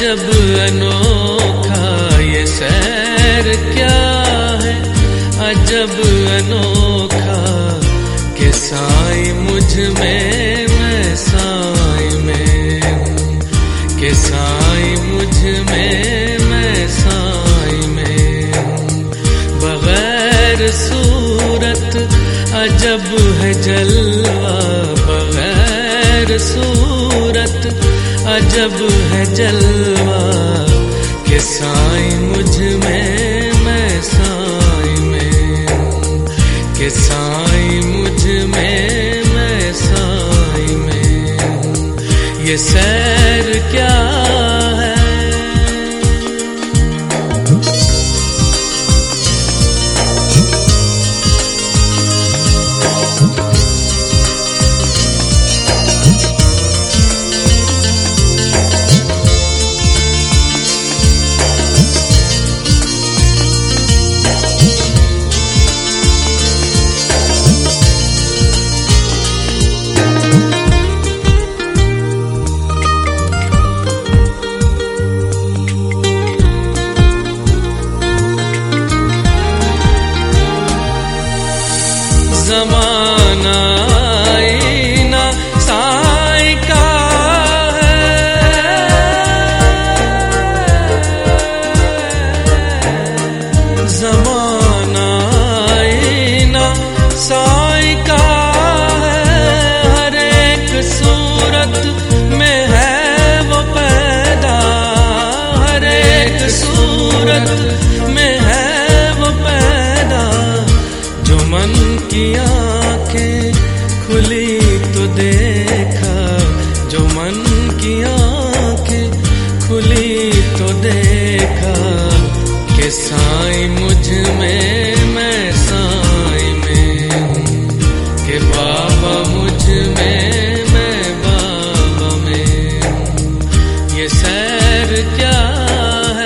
अजब अनोखा ये सैर क्या है, अजब अनोखा कि साईं मुझ में मैं साईं में हूँ, कि साईं मुझ में मैं साईं में हूँ। बगैर सूरत अजब है जलवा, बगैर सूरत अजब है जलवा कि साईं मुझ में मैं साईं में हूँ, कि साईं मुझ में मैं साईं में हूँ। ये सैर क्या है, ज़माना आईना साईं का है, ज़माना आईना साईं का है। हर एक सूरत में है वो पैदा, हर एक सूरत में है वो पैदा। जो मन की आंखें खुली तो देखा, जो मन की आंखें खुली तो देखा कि साईं मुझ में मैं साईं में हूँ, कि बाबा मुझ में मैं बाबा में हूँ। ये सैर क्या है,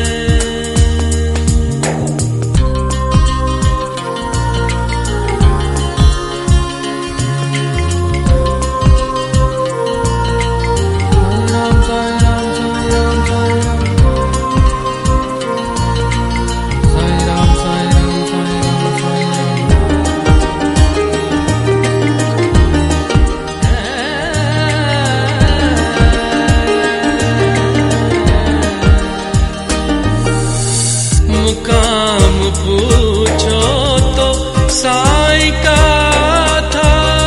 मुकाम पूछो तो साईं का था,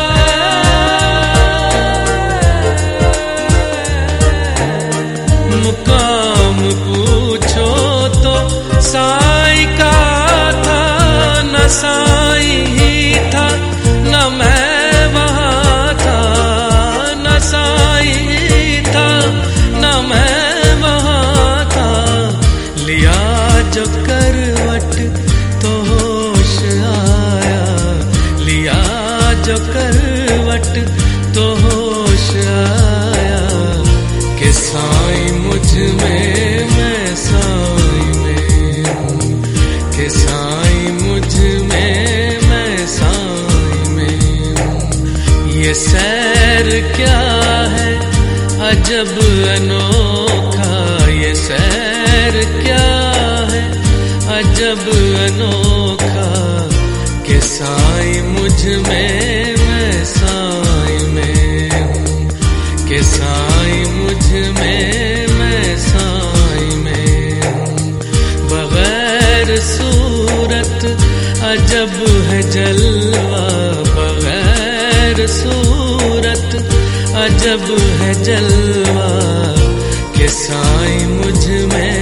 मुकाम पूछो तो साईं का था। न साईं ही था न मैं वहाँ था, न साईं ही था न मैं वहाँ था। लिया जो करवट तो होश आया, लिया जो करवट तो होश आया कि साईं मुझ में मैं साईं में हूँ, कि साईं मुझ में मैं साईं में हूँ। ये सैर क्या है, अजब अनोखा ये सैर क्या है, अजब अनोखा कि साईं मुझ में मैं साईं में हूँ, कि साईं मुझ में मैं साईं में हूँ। बगैर सूरत अजब है जलवा, बगैर सूरत अजब है जलवा कि साईं मुझ में